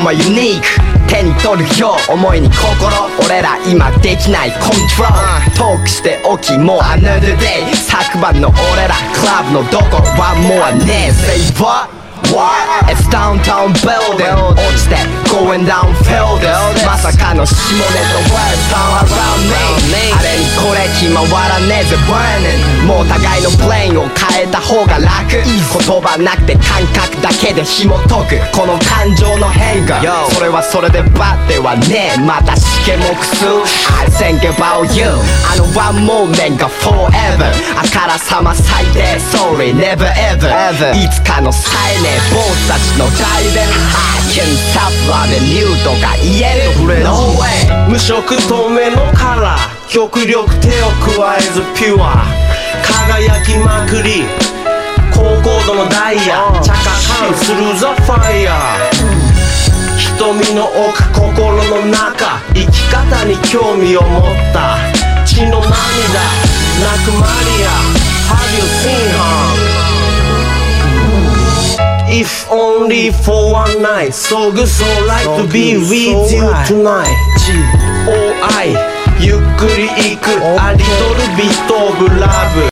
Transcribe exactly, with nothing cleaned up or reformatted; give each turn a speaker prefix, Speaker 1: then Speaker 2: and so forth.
Speaker 1: はユニーク手に取るよ思いに心俺ら今できないコントロールトークしておきもう Another day 昨晩の俺らクラブのどこはもうねえ Say what? What? It's downtown building 落ちて going down building まさかの下ネタ words all around me あれにこれ決まらねえぜ burning もう互いのプレインを変えた方が楽言葉なくて感覚だけで紐解くこの感情の変化それはそれでバッてはねえまたしけもくす I think about you あのワンモーメンが forever あからさま最低 sorry never ever いつかのさえねえ坊主たちの代弁 I can stop loving you とか言える No way
Speaker 2: 無色透明のカラー極力手を加えずピュア輝きまくり高高度のダイヤ着火するザファイヤー瞳の奥心の中生き方に興味を持った血の涙泣くマリア Have you seen her? If only for one night So good so like to be with you tonight Oh I ゆっくり行く A little bit of love